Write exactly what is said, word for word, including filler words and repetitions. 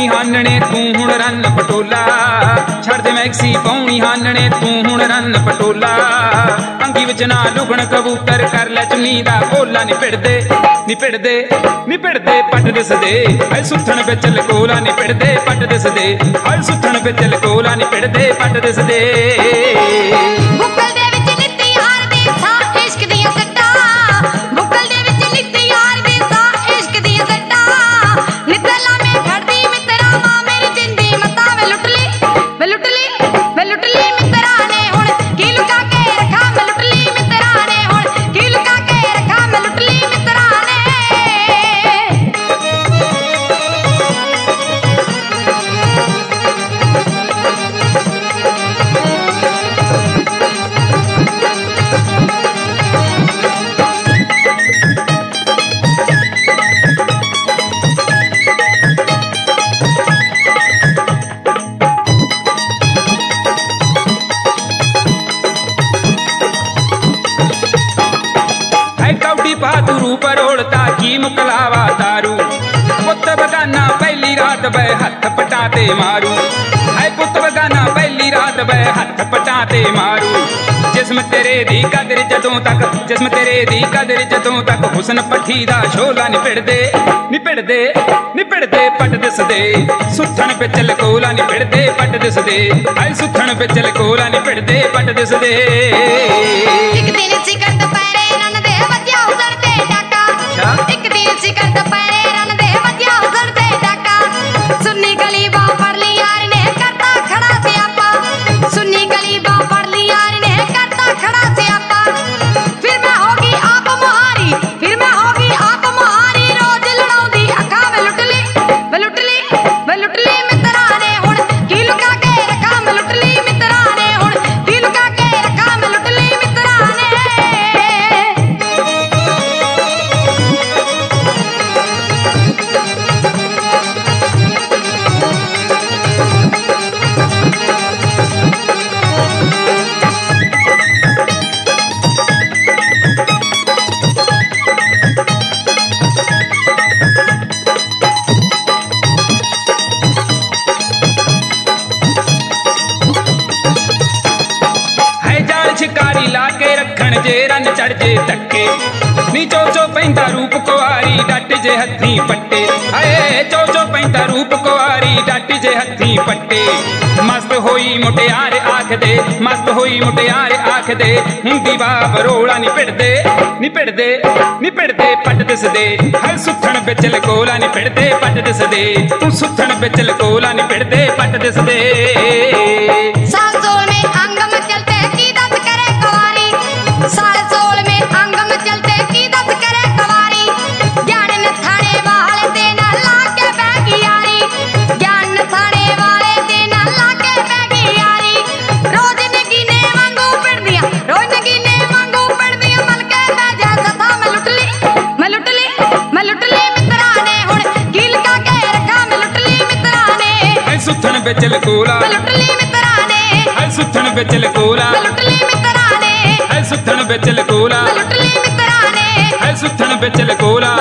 ਹਾਨਣੇ ਤੂੰ ਹੁਣ ਰੰਨ ਪਟੋਲਾ ਛੱਡ ਦੇ ਮੈਕਸੀ ਪਾਉਣੀ ਹਾਨਣੇ ਤੂੰ ਹੁਣ ਰੰਨ ਪਟੋਲਾ ਅੰਗੀ ਵਿੱਚ ਨਾ ਲੁਗਣ ਕਬੂਤਰ ਕਰ ਲੈ ਚੁੰਨੀ ਦਾ ਬੋਲਾ ਨੀ ਭਿੜਦੇ ਨੀ ਭਿੜਦੇ ਨੀ ਭਿੜਦੇ ਪੱਟ ਦਿਸਦੇ ਹਾਏ ਸੁੱਥਣ ਵਿੱਚ ਲਕੋਲਾ ਨੀ ਭਿੜਦੇ ਪੱਟ ਦਿਸਦੇ ਹਾਏ ਸੁੱਥਣ ਵਿੱਚ ਲਕੋਲਾ ਨੀ ਭਿੜਦੇ ਪੱਟ ਦਿਸਦੇ ਬੁੱਕਲ ਦੇ ਵਿੱਚ ਨਿੱਤੀ ਹਾਰ ਦੇ ਸਾਂ ਇਸ਼ਕ ਦੀਆਂ ਸੱਟਾਂ ਬੁੱਕਲ ਦੇ ਵਿੱਚ ਨਿੱਤੀ ਹਾਰ ਦੇ ਸਾਂ ਇਸ਼ਕ ਦੀਆਂ ਸੱਟਾਂ ਨਿੱਤਲਾ ਮੈਂ ਖੜਦੀ ਮਿੱਤਰਾ ਮਾਂ ਮੇਰੀ ਜਿੰਦੀ ਮਤਾਂ ਵੇ ਲੁੱਟ ਲਈ ਵੇ ਲੁੱਟ ਲਈ ਵੇ ਲੁੱਟ ਲਈ ਮਿੱਤਰਾ ਨੇ ਹੁਣ ਕੀ ਲੁਕਾ ਕੇ ਰੱਖਾਂ ਮੈਂ ਲੁੱਟ ਲਈ ਮਿੱਤਰਾ ਨੇ ਹੁਣ ਕੀ ਲੁਕਾ ਕੇ ਰੱਖਾਂ ਮੈਂ ਲੁੱਟ ਲਈ ਮਿੱਤਰਾ ਨੇ बहादुरू परोड़ता की मुकलावा दारू पुत बगाना पहली रात बे हथ पटाते मारू है पुत बगाना पहली रात बे हथ पटाते मारू जिस्म तेरे दी कदर जदों तक जिस्म तेरे दी कदर जदों तक हुस्न पट्ठी दा शोला निपड़दे निपड़दे निपड़दे पट दिसदे सुथण विच लकोला निपड़दे पट दिसदे हाय सुथण विच लकोला निपड़दे पट दिसदे एक दिन सिकर दुपहरे रन दे वज्या उधर ते डाका एक दिन सिकर दुपहरे रन दे वज्या उधर ते डाका सुन्नी गली बा पड़ ली यार ने करता खड़ा से आपा सुन्नी गली बा पड़ ली यार ने करता खड़ा से आपा फिर मैं होगी आप मुहारी फिर मैं होगी आप मुहारी रोज लड़ाउंदी अखा में लुट ली मैं लुट ली मैं लुट ली मित्रा ने हुण की लुका के रखा मैं लुट ली मित्रा ने हुण की लुका के रखा मैं लुट ली मित्रा ने शिकारी ला के रखण जे रन चढ़ जे धक्के नी चो चो पैंदा रूप कुआरी डट जे हथी पट्टे हाय चो चो पैंदा रूप कुआरी डट जे हथी पट्टे मस्त होई मुटियार आख दे मस्त होई मुटियार आख दे हुंदी बा बरोला निपड़दे निपड़दे निपड़दे पट दिसदे हाय सुथण विच लकोला निपड़दे पट दिसदे तू सुथण विच लकोला निपड़दे पट दिसदे साल सोल में अंग में चलते की दस करे कवारी साल सोल में अंग में चलते की दस करे कवारी ज्ञान न थाने वाले ते ना लाके बैगी यारी ज्ञान न थाने वाले ते ना लाके बैगी यारी रोज नगीने वांगू पड़ दिया रोज नगीने वांगू पड़ दिया मल के बैजा सथा मैं लुट ली मैं लुट ली मैं लुट ली मित्रा ने हुण की लुका के रखा मैं लुट ली मित्रा ने हाय सुथण विच लकोला मैं लुट ली मित्रा ने हाय सुथण विच लकोला मैं लुट ली मित्रा ने हाय सुथण विच लकोला मैं लुट ली मित्रा ने हाय सुथण विच लकोला